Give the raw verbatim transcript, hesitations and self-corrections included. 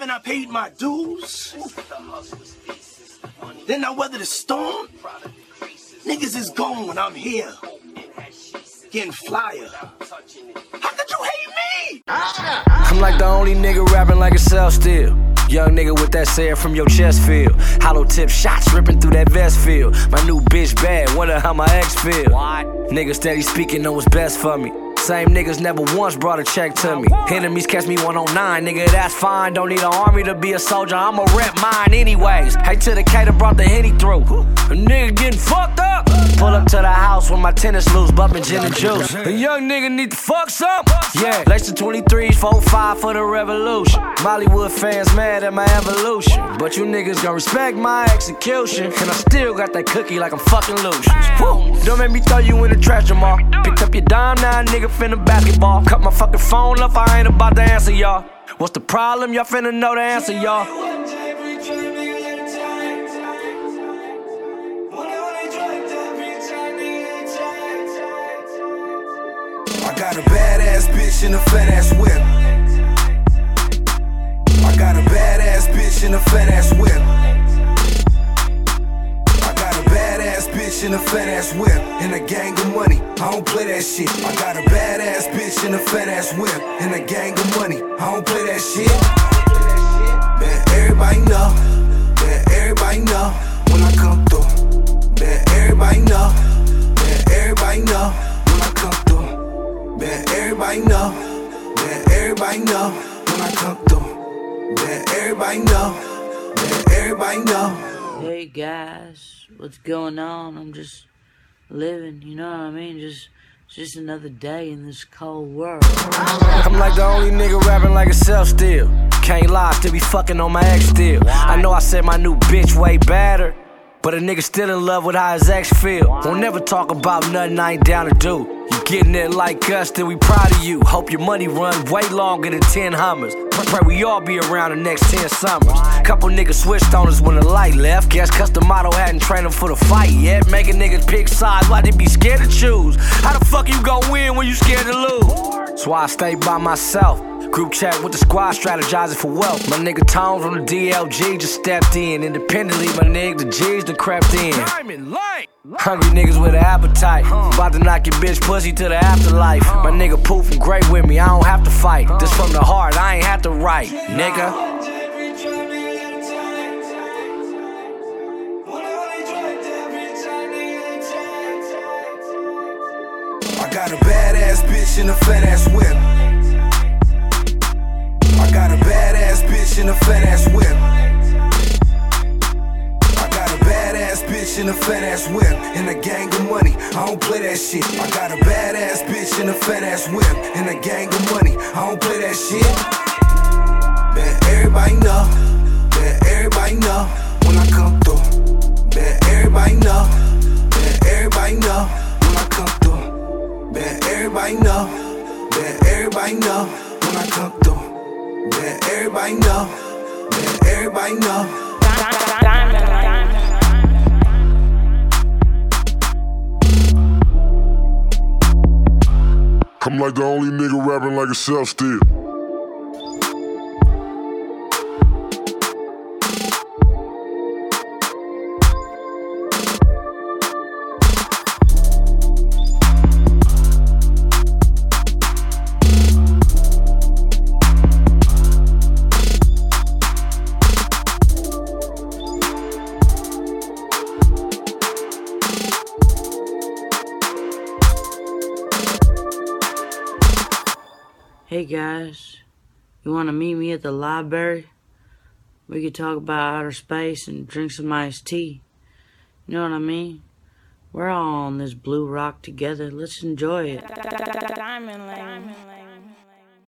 Haven't I paid my dues? Then I weather the storm? Niggas is gone when I'm here. Getting flyer. How could you hate me? I'm like the only nigga rapping like a self still. Young nigga with that saying from your chest feel. Hollow tip shots ripping through that vest feel. My new bitch bad, wonder how my ex feel. What? Nigga steady speaking know what's best for me. Same niggas never once brought a check to me. Enemies catch me one oh nine, nigga, that's fine. Don't need an army to be a soldier, I'ma rep mine anyways. Hey, to the K that brought the Henny through. A nigga getting fucked up. Pull up to the house when my tennis loose, bumping gin and juice. A young nigga need to fuck some. Yeah, lace the twenty-threes, four five for the revolution. Mollywood fans mad at my evolution, but you niggas gon' respect my execution. And I still got that cookie like I'm fucking Lucians. Woo. Don't make me throw you in the trash tomorrow. Picked up your dime now, nigga finna basketball. Cut my fucking phone off, I ain't about to answer y'all. What's the problem? Y'all finna know the answer, y'all. I got a badass bitch in a fat ass whip. I got a badass bitch in a fat ass whip. I got a badass bitch in a fat ass whip. And a gang of money, I don't play that shit. I got a badass bitch in a fat ass whip. And a gang of money, I don't play that shit. Man, everybody know. Man, everybody know when I come through. Man, everybody know. Man, everybody know when I come through. Man, everybody know. Man, everybody know when I come through. Man, everybody know. Man, everybody know. Hey guys, what's going on? I'm just living, you know what I mean? Just, just another day in this cold world. I'm like the only nigga rapping like a self still. Can't lie, still be fucking on my ex still. I know I said my new bitch way better, but a nigga still in love with how his ex feel. Won't never talk about nothing I ain't down to do. You getting it like us, then we proud of you. Hope your money run way longer than ten Hummers. Pray we all be around the next ten summers. Couple niggas switched on us when the light left. Guess Custom Motto hadn't trained them for the fight yet. Making niggas pick sides, why they be scared to choose? How the fuck you gon' win when you scared to lose? That's why I stay by myself. Group chat with the squad, strategizing for wealth. My nigga Tones on the D L G just stepped in. Independently, my nigga the G's done crept in. Hungry niggas with an appetite. About to knock your bitch pussy to the afterlife. My nigga Poof and Great with me, I don't have to fight. This from the heart, I ain't have to write, nigga. I got a badass bitch in a fat ass whip. I got a badass bitch in a fat ass whip. I got a badass bitch in a fat ass whip. And a gang of money, I don't play that shit. I got a badass bitch in a fat ass whip. And a gang of money, I don't play that shit. Man, everybody know. Man, everybody know when I come through. Man, everybody know. Man, everybody know when I come through. Man, everybody know. Man, everybody know when I come through. Man, everybody know. Man, everybody know. I'm like the only nigga rapping like a self still. Hey guys, you wanna meet me at the library? We could talk about outer space and drink some iced tea. You know what I mean? We're all on this blue rock together. Let's enjoy it. Diamond Lane.